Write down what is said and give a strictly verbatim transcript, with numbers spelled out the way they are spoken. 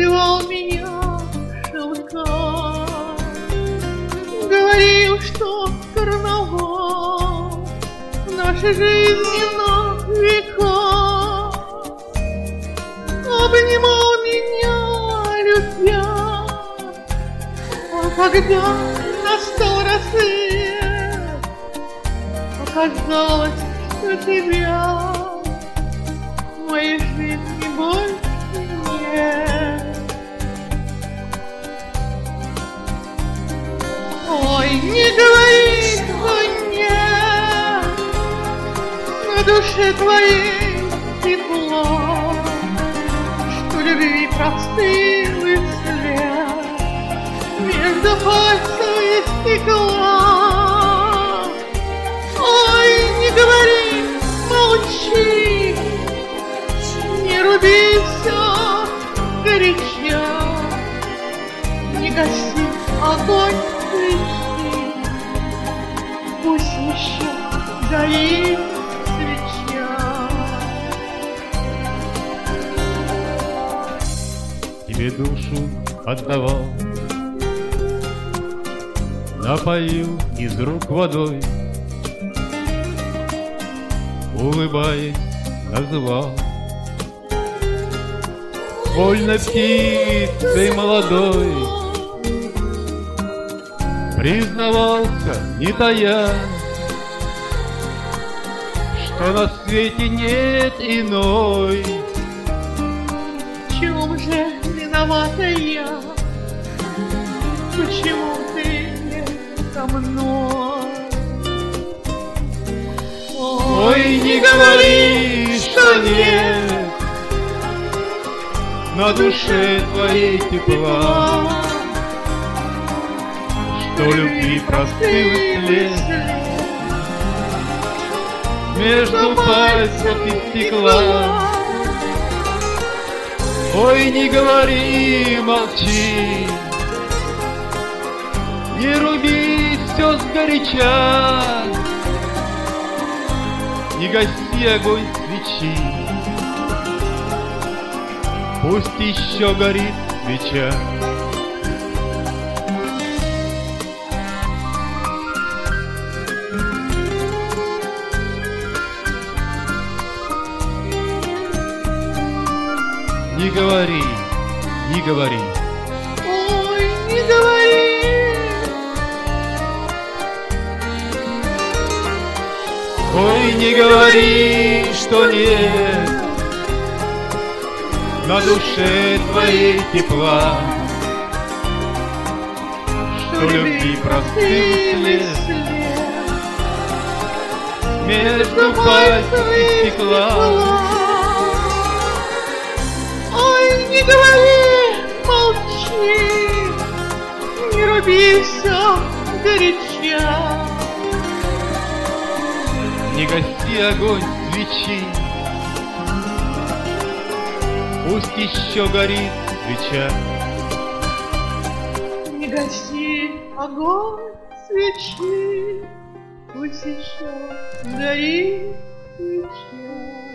называл меня шелка, говорил, что карнавал в нашей жизни на века, обнимал меня, любя. А когда настал рассвет, оказалось, что тебя в моей жизни больше нет. Ой, не говори, что нет на душе твоей тепло, что любви простыл и след между пальцев и стекла. Ой, не говори, молчи, не руби все горячо, не гаси огонь свечи, пусть еще горит свеча. Тебе душу отдавал, напоил из рук водой, улыбаясь, называл вольной птицей молодой. Признавался, не тая, что на свете нет иной. В чем же виновата я? Почему ты не со мной? Ой, не говори, что нет на душе твоей тепла, что любви простыл след между пальцев и стекла. Ой, не говори, молчи, не руби все сгоряча, не гаси огонь свечи, пусть еще горит свеча. Не говори, не говори. Ой, не говори. Ой, не говори, что нет на душе твоей тепла, что любви простыл след между пальцев и стекла. Ой, не говори, молчи, не руби все горяча, не гаси огонь свечи, пусть еще горит свеча. не гаси огонь свечи, пусть еще горит свеча.